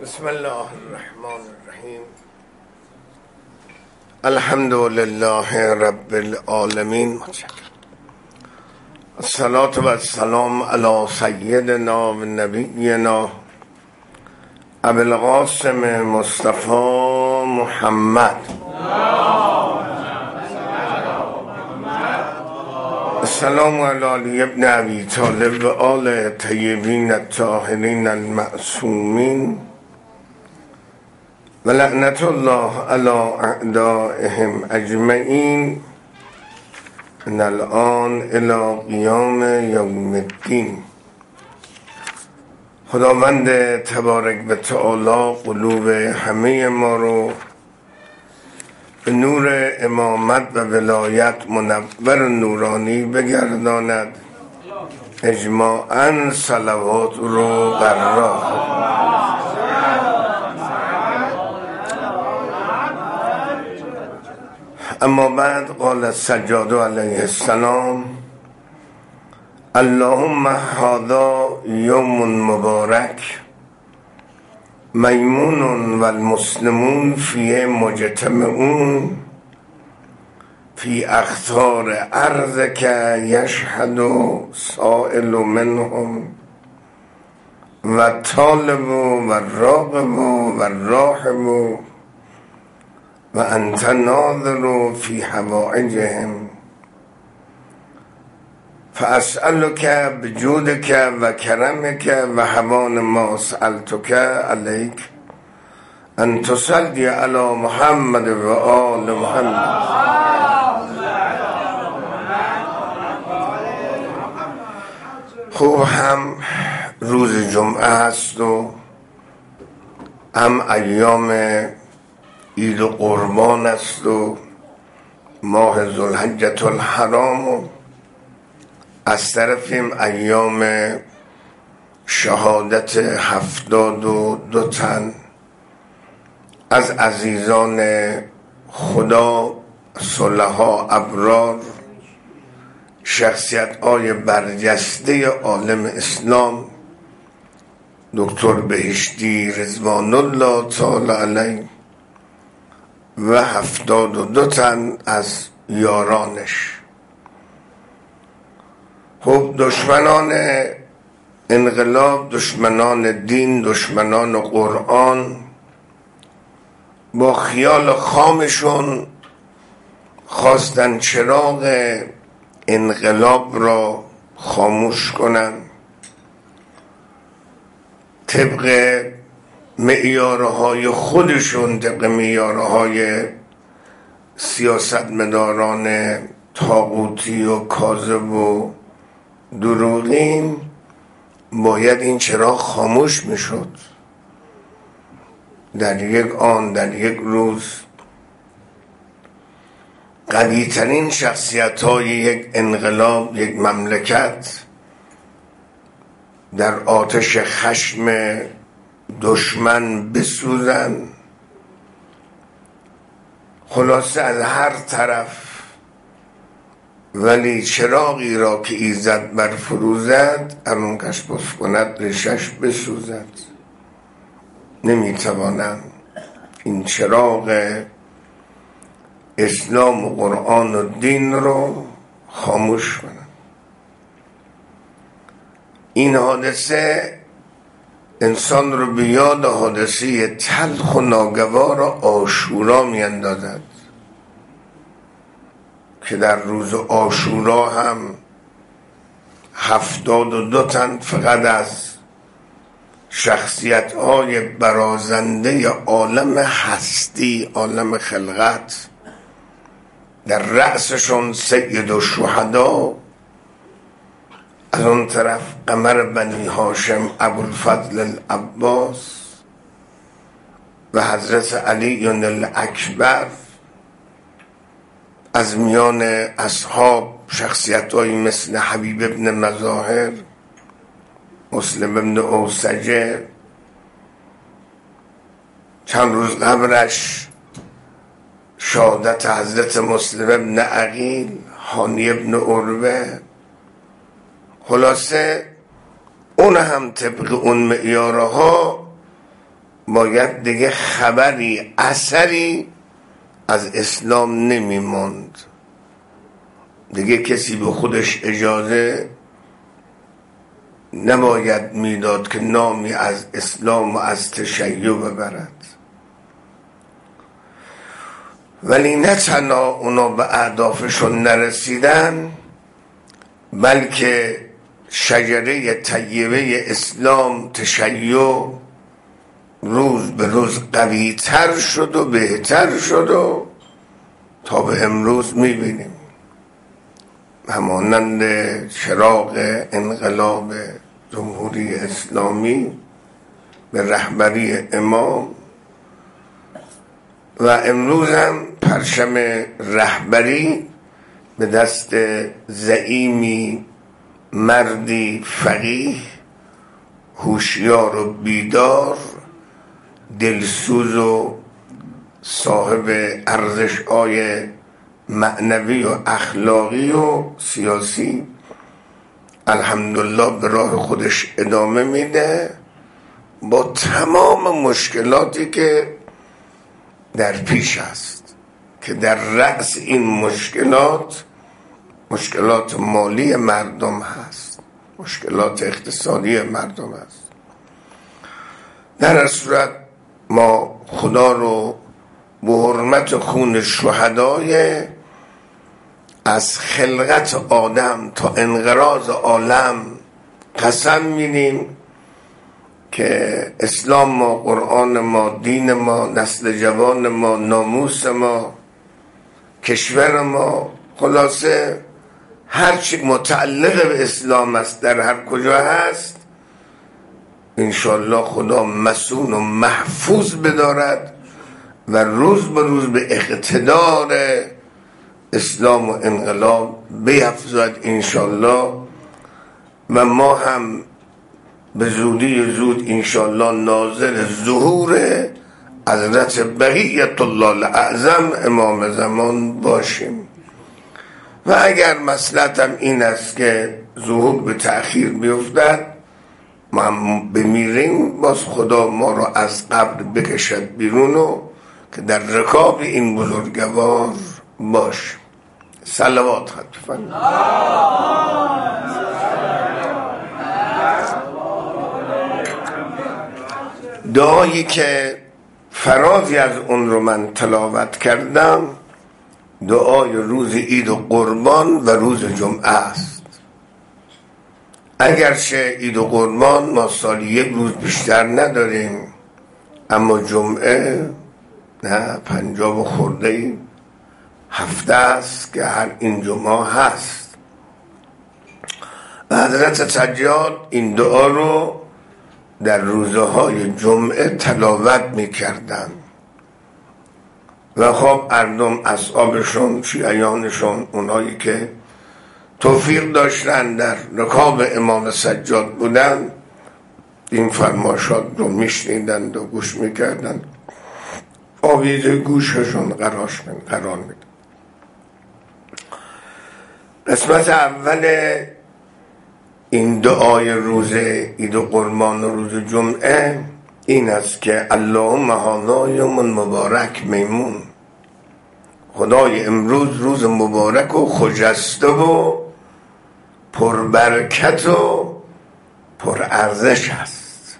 بسم الله الرحمن الرحیم. الحمد لله رب العالمین. الصلاة و السلام علی سیدنا و نبینا ابی القاسم مصطفی محمد. السلام علی علی ابن ابی طالب و آل طیبین الطاهرین المعصومین و لعنت الله علی اعدائهم اجمعین من الان الی قیام یوم الدین. خداوند تبارک و تعالی قلوب همه ما رو به نور امامت و ولایت منور و نورانی بگرداند. اجماعاً صلوات رو بر راه. اما بعد قال السجاد علیه السلام: اللهم هذا یوم مبارک میمون و المسلمون فیه مجتمعون فی اخطار ارضک یشهد سائل منهم و طالب و راغب و راحب و انت ناظر فی حوائجهم فاسألک بجودک و کرمک و حوان ما سألتک علیک ان تصلی علی محمد و آل محمد. خوب هم روز جمعه هست و هم ایام عید و قربان است و ماه ذوالحجة الحرام و از طرفیم ایام شهادت 72 تن از عزیزان خدا، صلحا، ابرار، شخصیت‌های برجسته عالم اسلام، دکتر بهشتی رضوان الله تعالی علیه و 72 تن از یارانش. خب دشمنان انقلاب، دشمنان دین، دشمنان قرآن با خیال خامشون خواستن چراغ انقلاب را خاموش کنن، طبق معیارهای خودشون، طبق معیارهای سیاستمداران طاغوتی و کاذب و دروغین، باید این چراغ خاموش میشد. در یک آن، در یک روز، قوی ترین شخصیت های یک انقلاب، یک مملکت در آتش خشم دشمن بسوزن. خلاصه از هر طرف، ولی چراغی را که ایزد بر فروزد ارون کش بس کند ریشش بسوزد. نمیتوانند این چراغ اسلام و قرآن و دین رو خاموش کنند. این حادثه انسان رو به یاد حادثه تلخ و ناگوار عاشورا می اندازد که در روز عاشورا هم 72 تن فقط از شخصیت‌های برازنده عالم هستی، عالم خلقت، در رأسشون سید الشهدا، از اون طرف قمر بنی هاشم ابوالفضل العباس و حضرت علی الاکبر، از میان اصحاب شخصیت‌هایی مثل حبیب ابن مظاهر، مسلم ابن اوسجه، چند روز قبلش شهادت حضرت مسلم ابن عقیل، هانی ابن عروه. خلاصه اون هم طبق اون معیارها باید دیگه خبری اثری از اسلام نمیموند، دیگه کسی به خودش اجازه نباید میداد که نامی از اسلام و از تشیع ببرد. ولی نه تنها اونا به اهدافشون نرسیدن، بلکه شجره طیبه اسلام تشیع روز به روز قوی تر شد و بهتر شد و تا به امروز میبینیم همانند چراغ انقلاب جمهوری اسلامی به رهبری امام و امروز هم پرچم رهبری به دست زعیمی، مردی فقیه، هوشیار و بیدار، دلسوز و صاحب ارزش‌های معنوی و اخلاقی و سیاسی الحمدلله به راه خودش ادامه میده با تمام مشکلاتی که در پیش است، که در رأس این مشکلات مالی مردم هست، مشکلات اقتصادی مردم هست. در هر صورت ما خدا رو به حرمت خون شهدای از خلقت آدم تا انقراض عالم قسم میدیم که اسلام ما، قرآن ما، دین ما، نسل جوان ما، ناموس ما، کشور ما، خلاصه هرچی متعلق به اسلام است در هر کجا هست انشالله خدا مسئول و محفوظ بدارد و روز به روز به اقتدار اسلام و انقلاب بیفزاید انشالله. و ما هم به زودی زود انشالله ناظر ظهور حضرت بقیت الله الاعظم امام زمان باشیم. و اگر مصلحتم این است که ظهور به تأخیر بیفتد، ما هم بمیریم، باز خدا ما رو از قبر بکشد بیرون و که در رکاب این بزرگوار باش. صلوات خط دعایی که فرازی از اون رو من تلاوت کردم دعای روز عید و قربان و روز جمعه است. اگرچه عید و قربان ما سالی یک روز بیشتر نداریم، اما جمعه نه 50 خورده هفته است که هر این جمعه هست. و حضرت سجاد این دعا رو در روزهای جمعه تلاوت میکردن و خب مردم اصحابشون، شیعیانشون، اونایی که توفیق داشتن در رکاب امام سجاد بودن این فرمایشات رو میشنیدند و گوش میکردند، آویزه گوششون قرار میدن. قسمت اول این دعای روز عید و قربان و روز جمعه این است که اللهم هذا یوم مبارک میمون، خدای امروز روز مبارک و خجسته و پربرکت و پرارزش است.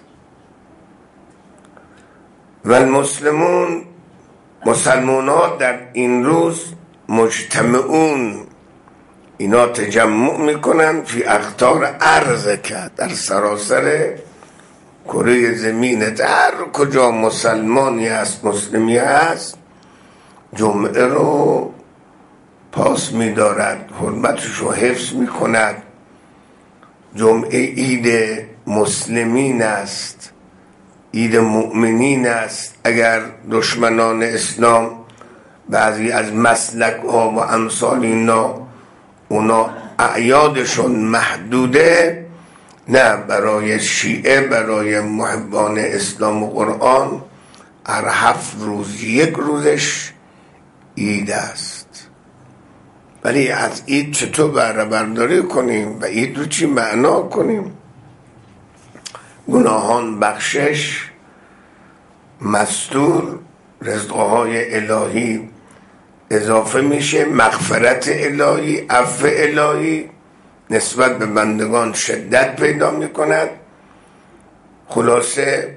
و المسلمون، مسلمانان در این روز مجتمعون، اینا تجمع میکنن فی اقطار ارض که در سراسر کره زمین، در کجا مسلمانی هست، مسلمی هست، جمعه رو پاس میدارد، حرمتش رو حفظ میکند. جمعه عید مسلمین است، عید مؤمنین است. اگر دشمنان اسلام بعضی از مسلک ها و امثال اینا اونا اعیادشون محدوده، نه، برای شیعه، برای محبان اسلام و قرآن هر 7 روز یک روزش عید است. ولی از عید چطور بهره برداری کنیم و عید رو چی معنا کنیم؟ گناهان بخشش، مستور رزقهای الهی اضافه میشه، مغفرت الهی، عفو الهی نسبت به بندگان شدت پیدا میکند. خلاصه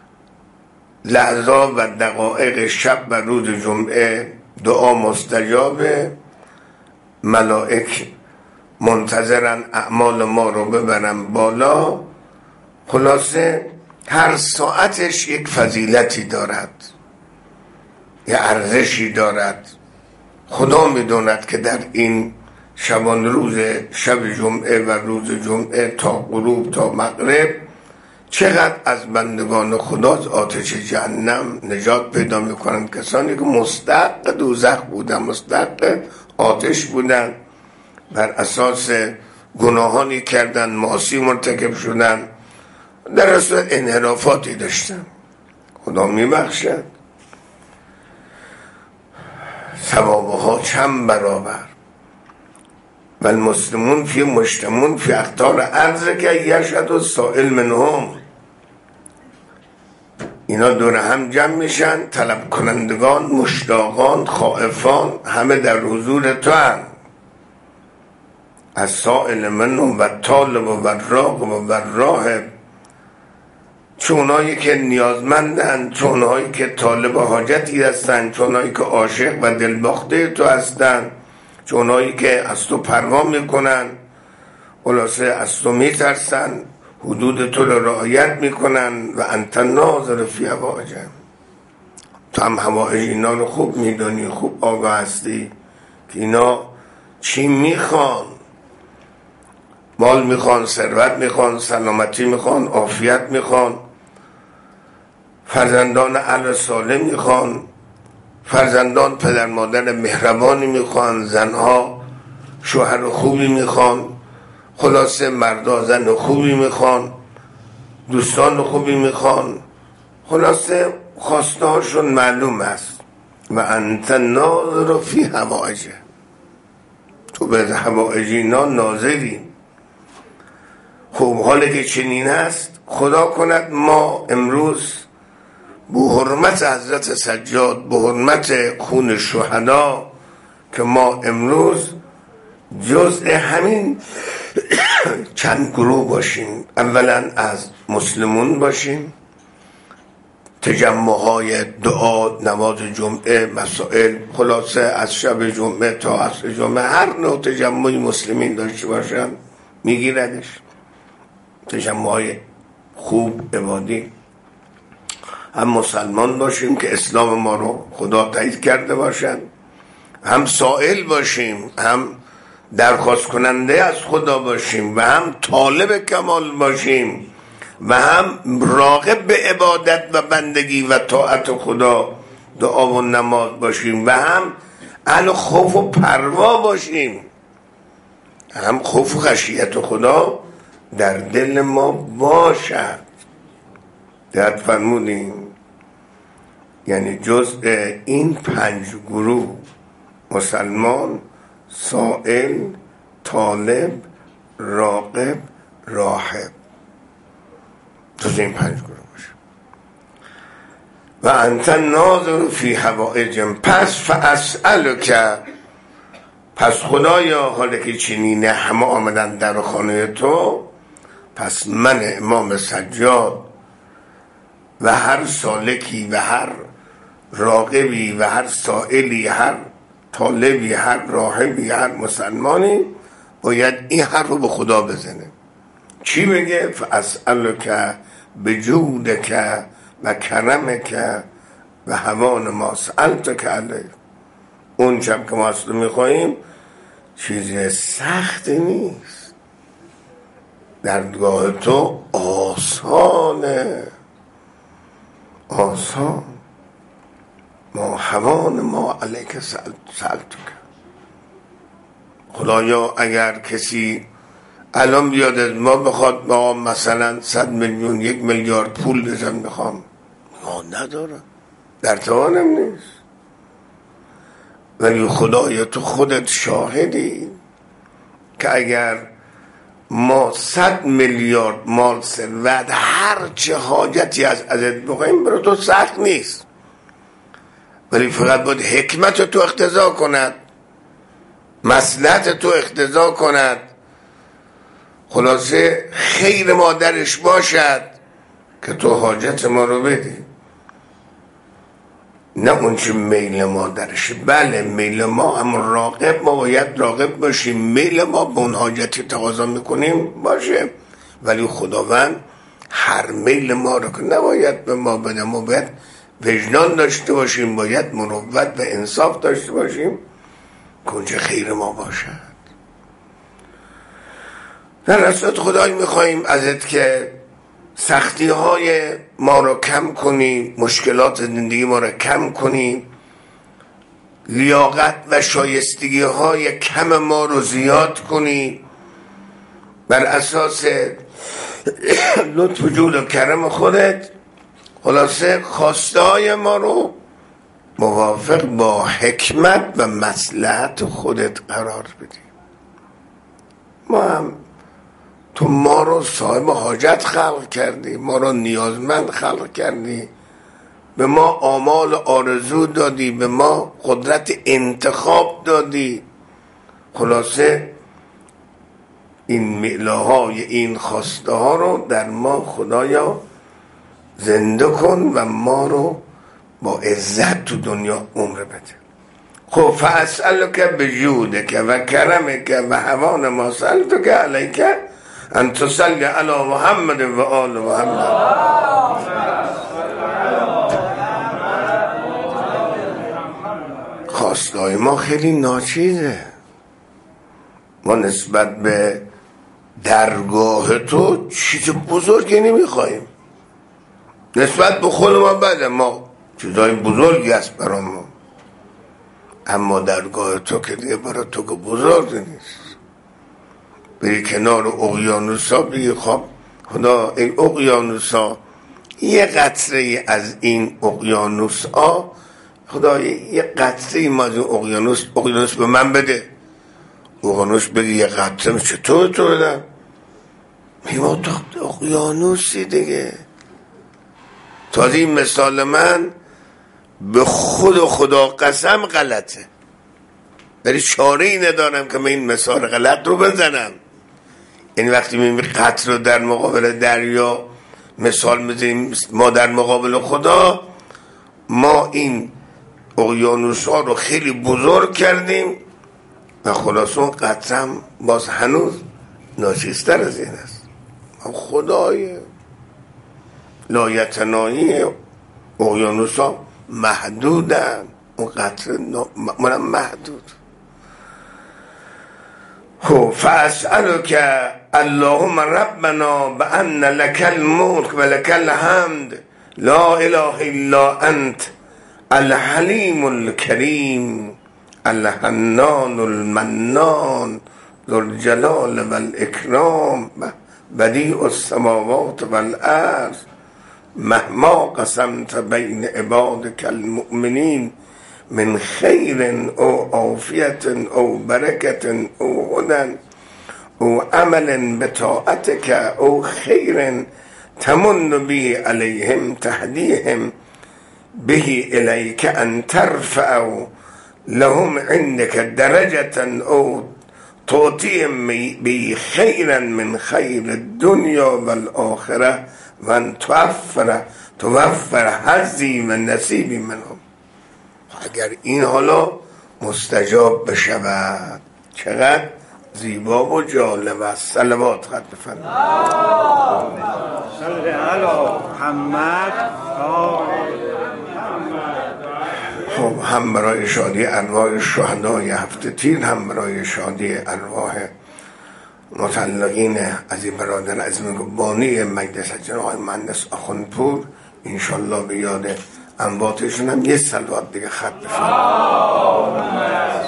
لحظات و دقایق شب و روز جمعه دعا مستجابه، ملائک منتظرن اعمال ما رو ببرن بالا. خلاصه هر ساعتش یک فضیلتی دارد، یک ارزشی دارد. خدا میدوند که در این شبان روز شب جمعه و روز جمعه تا غروب تا مغرب چقدر از بندگان خدا از آتش جهنم نجات پیدا میکنند. کسانی که مستحق دوزخ بودن، مستحق آتش بودن، بر اساس گناهانی کردن، معاصی مرتکب شدن، در اصل انحرافاتی داشتن، خدا میبخشد. ثوابها چند برابر. و المسلمون فی مجتمعون فی اقطار ارض که یشهد السائل منهم. اینا دور هم جمع میشن، طلب کنندگان، مشتاقان، خائفان، همه در حضور تو هم. السائل منهم و طالب و راغب و راهب، چونایی که نیازمندن، چونایی که طالب حاجتی هستن، چونایی که عاشق و دلباخته تو هستن، چونایی که از تو پروا میکنن، خلاصه از تو میترسن، حدود تو رو رعایت میکنن. و انت ناظر فی حوائجهم، تو هم حوائج اینا رو خوب میدونی، خوب آگاه هستی که اینا چی میخوان. مال میخوان، ثروت میخوان، سلامتی میخوان، عافیت میخوان، فرزندان اهل صالح میخوان، فرزندان پدر مادر مهربانی میخوان، زنها شوهر خوبی میخوان، خلاصه مردا زن خوبی میخوان، دوستان خوبی میخوان، خلاصه خواستهاشون معلوم است. و انت ناظر فی حوائجه، تو به حوائج اینا ناظری. خوب حالی که چنین است، خدا کند ما امروز به حرمت حضرت سجاد، به حرمت خون شهدا، که ما امروز جزء همین چند گروه باشیم. اولا از مسلمون باشیم، تجمعهای دعا، نماز جمعه، مسائل، خلاصه از شب جمعه تا عصر جمعه هر نوع تجمعی مسلمین داشته باشن میگیردش، تجمعهای خوب عبادی. هم مسلمان باشیم که اسلام ما رو خدا تایید کرده باشن، هم سائل باشیم، هم درخواست کننده از خدا باشیم، و هم طالب کمال باشیم، و هم راغب به عبادت و بندگی و طاعت خدا، دعا و نماز باشیم، و هم اهل خوف و پروا باشیم. هم خوف و خشیت خدا در دل ما باشد. دقت فرمودیم؟ یعنی جزء این 5 گروه، مسلمان، سائل، طالب، راغب، راهب، جزء این 5 گروه باشه. و انت ناظر فی حوائجهم، پس فاسألک، پس خدایا حالا که چنینه همه آمدن در خانه تو، پس من امام سجاد و هر سالکی و هر راغبی و هر سائلی، هر طالبی، هر راهبی، هر مسلمانی باید این حرف رو به خدا بزنه. چی بگه؟ فاسألک بجودک و کرمک و هوان ما سألتک علیه. اون شب که ما اصلا میخواییم چیز سخت نیست، دردگاه تو آسانه، آسان. ما هوان ما علیک سألتک. خدایا اگر کسی الان بیاد از ما بخواد ما مثلا 100 میلیون 1 میلیارد پول بزن میخوام، ما ندارم، در توانم نیست، ولی خدایا تو خودت شاهدی که اگر ما 100 میلیارد مال ثروت هر چه حاجتی ازت بخوایم برای تو سخت نیست، ولی فقط باید حکمت تو اقتضا کند، مصلحت تو اقتضا کند، خلاصه خیر ما درش باشد که تو حاجت ما رو بدی، نه اون چه میل ما درشه. بله میل ما هم راغب، ما باید راغب باشیم، میل ما به اون حاجتی تقاضا میکنیم باشه، ولی خداوند هر میل ما رو که نباید به ما بده. ما باید وجدان داشته باشیم، باید مروت و انصاف داشته باشیم که اونچه خیر ما باشد. در اصل خدای میخواییم ازت که سختی های ما رو کم کنی، مشکلات زندگی ما رو کم کنی، لیاقت و شایستگی های کم ما رو زیاد کنی، بر اساس لطف و جود و کرم خودت خلاصه خواسته های ما رو موافق با حکمت و مصلحت خودت قرار بدی. ما هم تو ما رو صاحب حاجت خلق کردی، ما رو نیازمند خلق کردی، به ما آمال آرزو دادی، به ما قدرت انتخاب دادی. خلاصه این میله‌های این خواسته ها رو در ما خدایا زنده کن و ما رو با عزت تو دنیا عمر بده. خب فاسألک بجودک و کرمک و هوان ما سألتک علیک ان تصلی علی محمد و آل محمد. خواستای ما خیلی ناچیزه، ما نسبت به درگاه تو چیز بزرگی نمیخوایم، نسبت به خود ما بده، ما چیزای بزرگی هست برای ما، اما درگاه تو که دیگه برای تو که بزرگ نیست. بری کنار اقیانوسا بگی خب خدا این اقیانوسا یه قطره از این اقیانوسا، خدا یه قطره ما از این اقیانوس به من بده. اقیانوس بگی یه قطره چطور تو بدم؟ میگم تو اقیانوسی دیگه. تازه این مثال من به خدا قسم غلطه، ولی چاره ای ندارم که من این مثال غلط رو بزنم. یعنی وقتی میبینی قطر رو در مقابل دریا مثال میزنیم، ما در مقابل خدا ما این اقیانوس ها رو خیلی بزرگ کردیم و خلاص اون قطرم باز هنوز ناچیزتر از این است. خدای لایتناهی اقیانوس ها محدودن، اون قطر منم محدود. فاسألک اللهم ربنا بأن لك الملك و لك الحمد لا اله الا انت الحلیم الکریم الحنان المنان ذو الجلال والاکرام بدیع السماوات والارض مهما قسمت بین عبادك المؤمنین من خیر او عافیت او برکت او هدى او عمل بطاعتك او خیر تمن به علیهم تهدیهم به الیک ان ترفع لهم عندك درجة او تعطیهم به خیرا من خیر الدنیا والآخره و ان توفر حظی و نصیبی منهم. اگر این حالا مستجاب بشود چقدر زیبا و جالب است. صلوات خط بفرمایید. صلی علی محمد. خب هم برای شادی ارواح شهدای هفته تیر، هم برای شادی ارواح متعلقین از این برادر عزیزم بانی مجلس جناب مهندس آخوندپور انشالله به یاد امواتشون هم یه صلوات دیگه خط بفرمایید.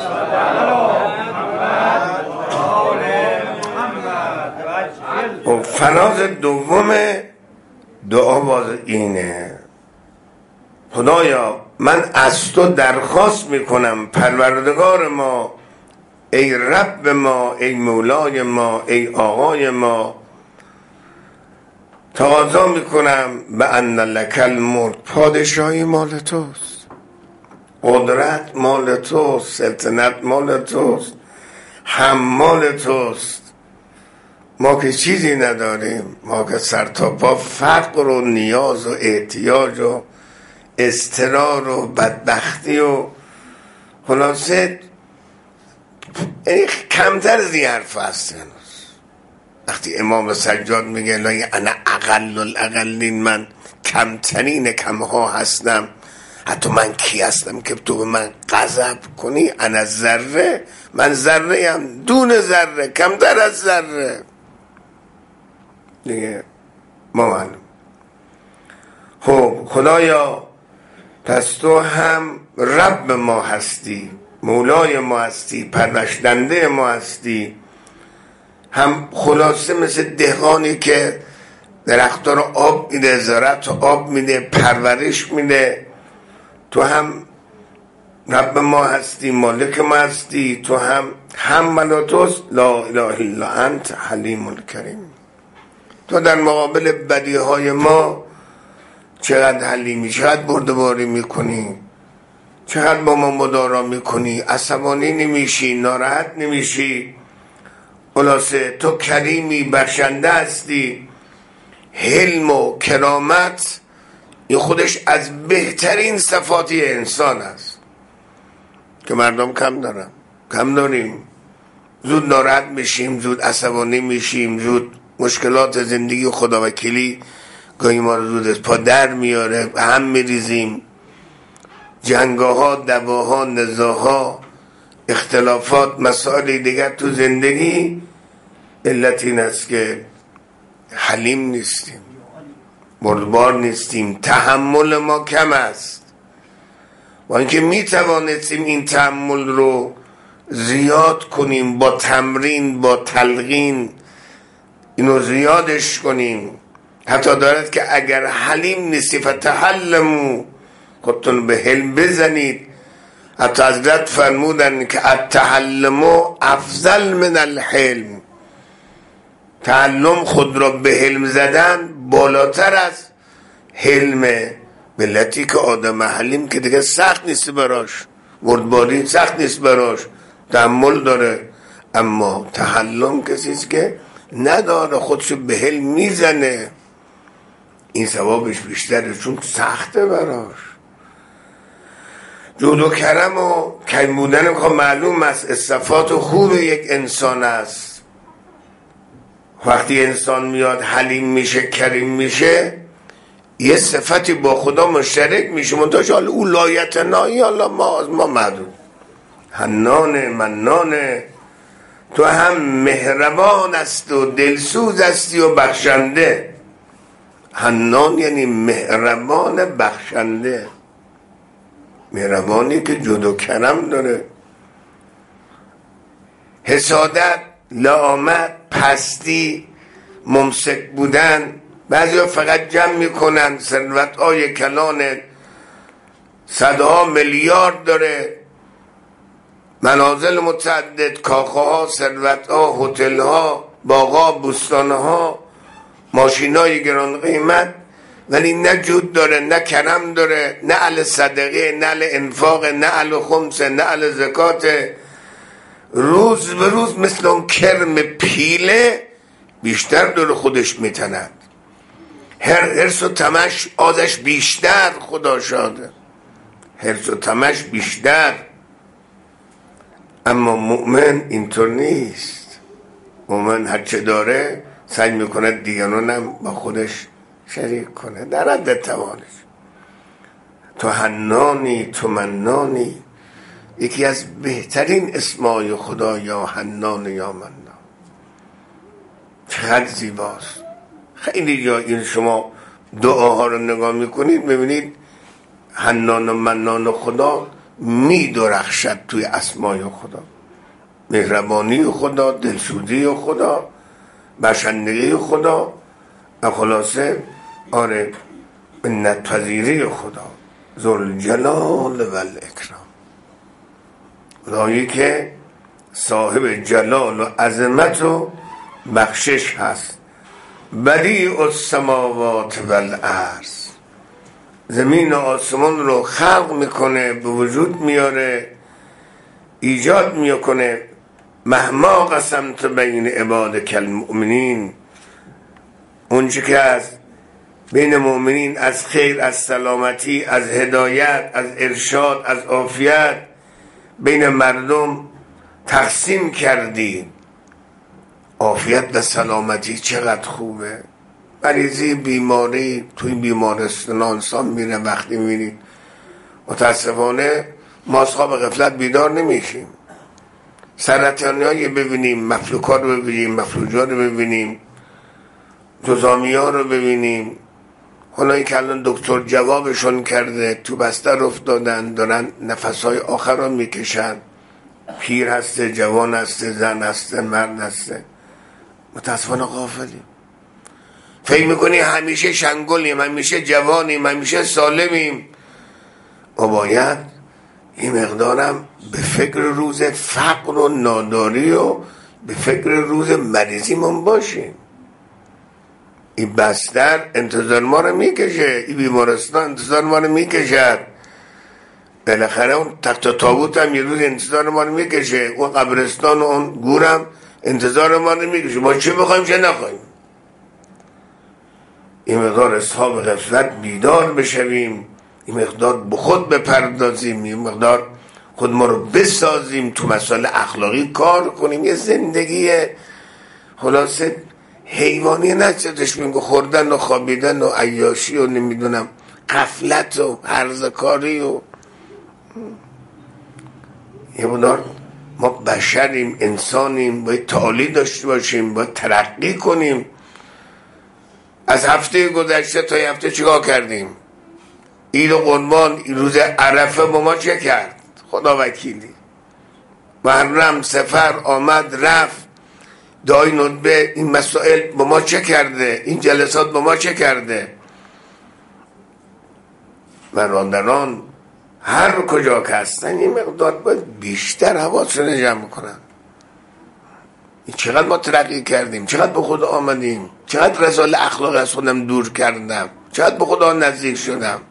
و فراز دوم دعا باز اینه: خدایا من از تو درخواست میکنم پروردگار ما ای رب ما، ای مولای ما، ای آقای ما، تقاضا میکنم به ان لک الملک، پادشاهی مال توست، قدرت مال توست، سلطنت مال توست، هم مال توست. ما که چیزی نداریم، ما که سر تا پا فقر و نیاز و احتیاج و اضطرار و بدبختی و خلاصه کمتر از این حرف هست. وقتی امام سجاد میگه لای انا اقل الاقلین، من کمترین کمها هستم، حتی من کی هستم که تو به من غضب کنی؟ انا ذره، من ذره ام، دون ذره، کمتر از ذره دیگه. ما معلوم. خب خدایا پس تو هم رب ما هستی، مولای ما هستی، پرورشنده ما هستی، هم خلاصه مثل دهقانی که درخت‌ها رو آب میده، زراعت رو آب میده، پرورش میده. تو هم رب ما هستی، مالک ما هستی، تو هم ملاتوست، لا اله الا انت حلیم الکریم. تو در مقابل بدیهای ما چقدر حلیمی، چقدر بردباری میکنی، چقدر با ما مدارا میکنی، عصبانی نمیشی، ناراحت نمیشی. خلاصه تو کریمی، بخشنده هستی. حلم و کرامت این خودش از بهترین صفاتی انسان است که مردم کم داریم. زود ناراحت میشیم، زود عصبانی میشیم، زود مشکلات زندگی خداوکیلی گاهی ما رو زود از پا در میاره، هم میریزیم. جنگاها، دعواها، نزاها، اختلافات، مسائل دیگر تو زندگی علت این است که حلیم نیستیم، بردبار نیستیم، تحمل ما کم است. و اینکه می توانستیم این تحمل رو زیاد کنیم، با تمرین، با تلقین اینو زیادش کنیم. حتی دارد که اگر حلیم نیستی فتحلمو، خودتون به حلم بزنید. حتی حضرت فرمودن که التحلمو افضل من الحلم، تعلم خود را به حلم زدن بالاتر از حلمه. ملتی که آدم حلیم که دیگه سخت نیست براش، بردباری سخت نیست براش، تحمل داره. اما تحلم کسیست که نداره، خودشو به حلم میزنه، این ثوابش بیشتره چون سخته براش. جود و کرم و کریم بودن که معلوم است صفات خوب یک انسان است. وقتی انسان میاد حلیم میشه، کریم میشه، یه صفتی با خدا مشترک میشه، منتها حالا او لایتنایی، حالا ما معدود. حنان منان، تو هم مهربان است و دلسوز هستی و بخشنده. حنان یعنی مهربان بخشنده، مهربانی که جود و کرم داره. حسادت، لعامت، پستی، ممسک بودن، بعضی ها فقط جمع میکنن، ثروت های کلان صدها میلیارد داره، منازل متعدد، کاخه ها، ثروت ها، هتل ها، باغ ها، بستان ها، ماشین های گران قیمت، ولی نه جود داره، نه کرم داره، نه اهل صدقه، نه اهل انفاق، نه اهل خمسه، نه اهل زکات. روز به روز مثل اون کرم پیله بیشتر دور خودش میتند. حرص و طمع آزش بیشتر، خدا شاده، حرص و طمع بیشتر. اما مؤمن اینطور نیست. مؤمن هرچه داره سعی میکنه دیگران هم با خودش شریک کنه در حد توانش. تو حنانی، تو منانی، یکی از بهترین اسمای خدا، یا حنان یا منان. چقدر زیباست. خیلی جا این شما دعاها رو نگاه میکنید ببینید حنان و منان خدا میدرخشد توی اسمای خدا. مهربانی خدا، دلسوزی خدا، بخشندگی خدا، و خلاصه آره منت پذیری خدا، ذوالجلال و الاکرام. خدایی که صاحب جلال و عظمت و بخشش هست. بدیع السماوات والارض، زمین و آسمان رو خلق میکنه، به وجود میاره، ایجاد میکنه. مهما قسمت بین عبادک المؤمنین، اونچه که از بین مؤمنین از خیر، از سلامتی، از هدایت، از ارشاد، از عافیت بین مردم تقسیم کردی. عافیت و سلامتی چقدر خوبه. مریضی، بیماری، توی بیمارستان انسان میره، وقتی میبینید متاسفانه ما از خواب غفلت بیدار نمیشیم. سرطانی هایی ببینیم، مفلوکا رو ببینیم، مفلوجا رو ببینیم، جزامی ها رو ببینیم. اونایی که الان دکتر جوابشون کرده، تو بستر افتادن، دارن نفسهای آخر رو میکشن. پیر هسته، جوان هسته، زن هسته، مرد هسته. متاسفانه غافلیم. فکر میکنی همیشه شنگلیم، همیشه جوانیم، همیشه سالمیم. ما باید یه مقدارم به فکر روز فقر و ناداری و به فکر روز مریضیمون باشیم. این بستر انتظار ما رو میکشه، این بیمارستان انتظار ما رو میکشد، بالاخره اون تخت تابوت هم یه روز انتظار ما رو میکشه، اون قبرستان و اون گورم انتظار ما رو میکشه. ما چه بخوایم چه نخوایم. این مقدار اصحاب غفلت بیدار بشویم، این مقدار به خود بپردازیم، این مقدار خود ما رو بسازیم، تو مسائل اخلاقی کار کنیم. یه زندگی خلاصه حیوانی نچتش میگو، خوردن و خوابیدن و عیاشی و نمیدونم غفلت و هرزکاری و یه مقدار ما بشریم، انسانیم، باید تعالی داشته باشیم، باید ترقی کنیم. از هفته گذشته تا هفته چیکار کردیم؟ عید و قربان، روز عرفه با ما چه کرد؟ خدا وکیلی. محرم، سفر آمد رفت، دعای ندبه، این مسائل با ما چه کرده؟ این جلسات با ما چه کرده؟ برادران هر کجا که هستن این مقدار باید بیشتر حواسشون جمع کنن. چقدر ما ترقی کردیم، چقدر به خدا آمدیم، چقدر رسال اخلاق از خودم دور کردم، چقدر به خدا نزدیک شدم.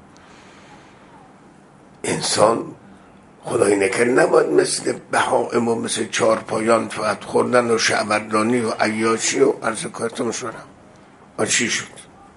انسان خدای نکرد نباید مثل بهائم و مثل چارپایان فقط خوردن و شعبدانی و عیاشی و عرض کارتون شدم. چی شد؟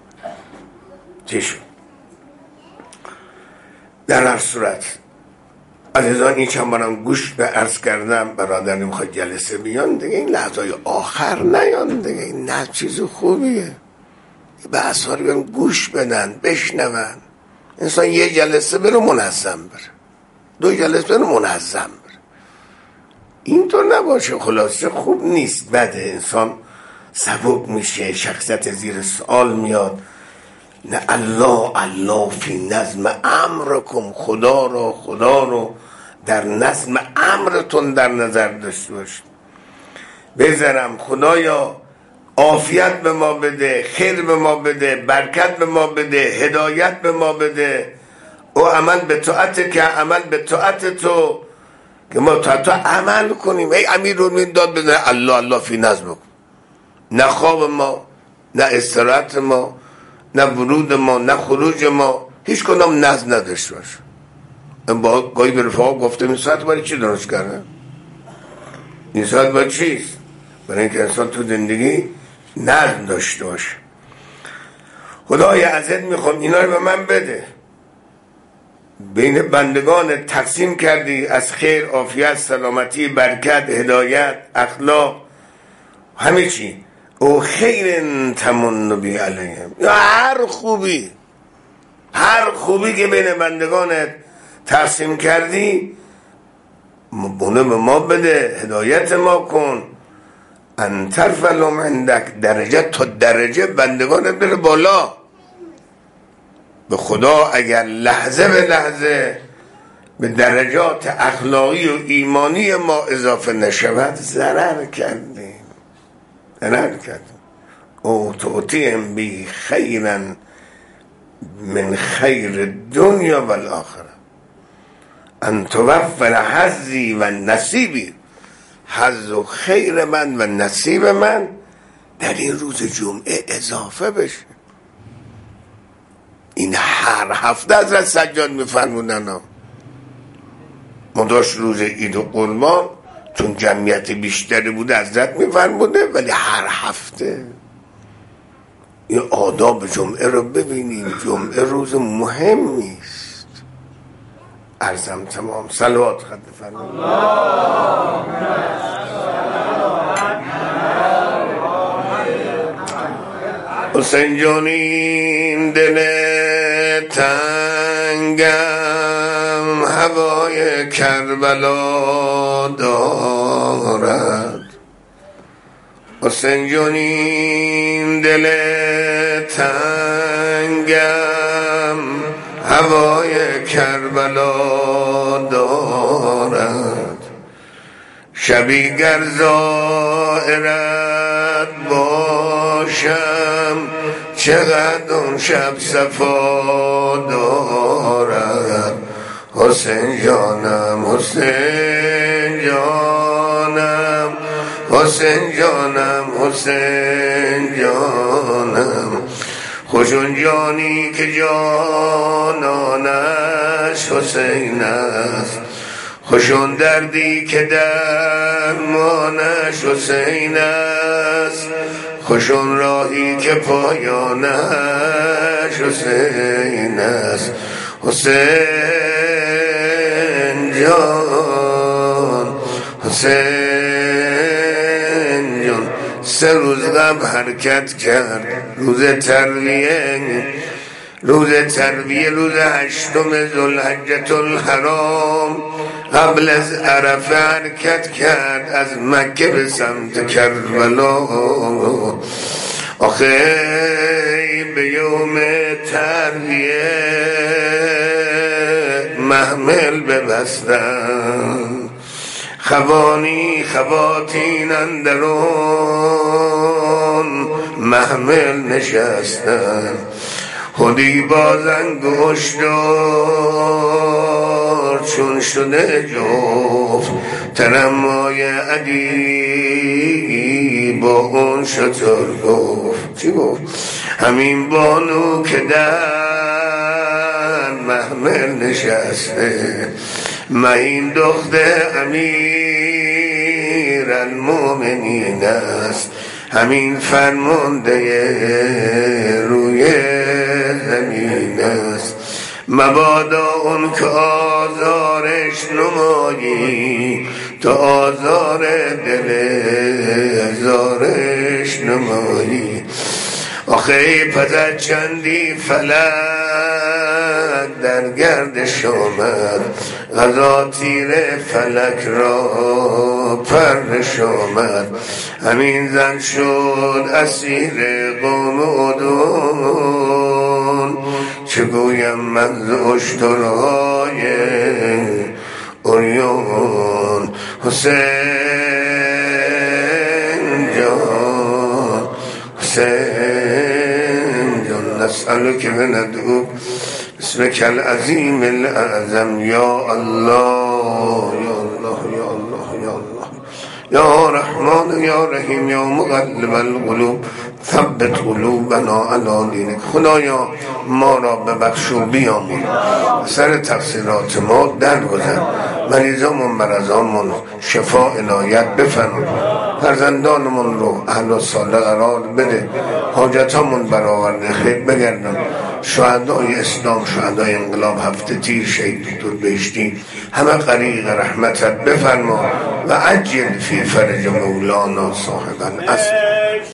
در هر صورت عزیزان این چند بارم گوش به عرض کردم، برادرم میخواد جلسه بیان دیگه، این لحظه آخر نیان دیگه، این نه چیز خوبیه. به اصحاری بیان گوش بدن، بشنون. انسان یه جلسه بره منظم بره، 2 جلسه بره منظم بره. اینطور نباشه، خلاصه خوب نیست، بده. انسان سبک میشه، شخصیت زیر سوال میاد. نه الله فی نظم امرکم، خدا رو در نظم امرتون در نظر داشته باشید. بذارم خدایا عافیت به ما بده، خیر به ما بده، برکت به ما بده، هدایت به ما بده، او عمل به طاعت که عمل به طاعت تو، که ما تو عمل کنیم. ای امیرالمومنین داد بزنه الله فی نظمکم. نه خواب ما، نه استراحت ما، نه ورود ما، نه خروج ما، هیچ کدام نظم نداشته باشه. با گاهی به رفاقا گفتم این ساعت برای چی درست کرده؟ این ساعت برای چیست؟ برای اینکه انسان تو زندگی نظم داشته باشه. خدای ازت میخوام اینا رو به من بده. بین بندگان تقسیم کردی از خیر، عافیت، سلامتی، برکت، هدایت، اخلاق، همه چی. او خیر تمن بی علیهم، یا هر خوبی که بین بندگانت تقسیم کردی بونه به ما بده، هدایت ما کن. انترفع لهم عندک درجه، تا درجه بندگانت بره بالا. به خدا اگر لحظه به لحظه به درجات اخلاقی و ایمانی ما اضافه نشود ضرر کردیم. او تعطیهم بی خیرا من خیر دنیا و الاخره ان توفر حظی و نصیبی. حظ و خیر من و نصیب من در این روز جمعه اضافه بشه. این هر هفته حضرت سجاد میفرمودن ها. ما داشت روز عید و قربان چون جمعیت بیشتری بوده حضرت میفرموده، ولی هر هفته این آداب جمعه رو ببینیم. جمعه روز مهمی است. عرضم تمام. صلوات خط فرمایید. حسین جانیم دل تنگم هوای کربلا دارد. حسین جانیم دل تنگم هوای کربلا دارد. شبی گر زائرت باشم چقدر اون شب صفا دارد. حسین جانم حسین جانم حسین جانم حسین جانم. خوشون جانی که جانانش حسین است، خوشون دردی که درمانش حسین است، خوشون راهی که پایانش حسین است. حسین جان حسین جان 3 روز قبل حرکت کرد. روز ترویه روز 8 ذوالحجة الحرام قبل از عرفه حرکت کرد از مکه به سمت کربلا. آخه به یوم ترویه محمل ببستن، خواتین اندرون محمل نشستن. خودی بازنگ و هشدار چون شده جفت، تنمای عدی با اون شطور گفت. چی گفت؟ همین بانو که در محمل نشسته، این دختر امیر المومنین است، همین فرمانده روی زمین است. مبادا اون که آزارش نمایی، تا آزار دل زارش نمایی. آخه پس از چندی فلک در گردش آمد، غذا تیر فلک را پرش آمد. همین زن شد اسیر قوم ادون، چه گویم من ز اشترهای اوریون. حسین جان حسین جان نسألک و ندعوک اسمک العظیم الاعظم. یا الله یا الله یا الله یا الله یا رحمان یا رحیم یا مقلب القلوب ثبت قلوبنا علی دینک. خدایا ما را ببخش و بیامون، سر تقصیرات ما درگذر، مریضامون مرضامون شفا عنایت بفرما، فرزندانمون رو اهل و صالح قرار بده، حاجتامون برآورده خیر بگردن. شهدای اسلام، شهدای انقلاب، هفته تیر، شهید دکتر بهشتی، همه غریق رحمتت بفرما و عجل فی فرج مولانا صاحب العصر.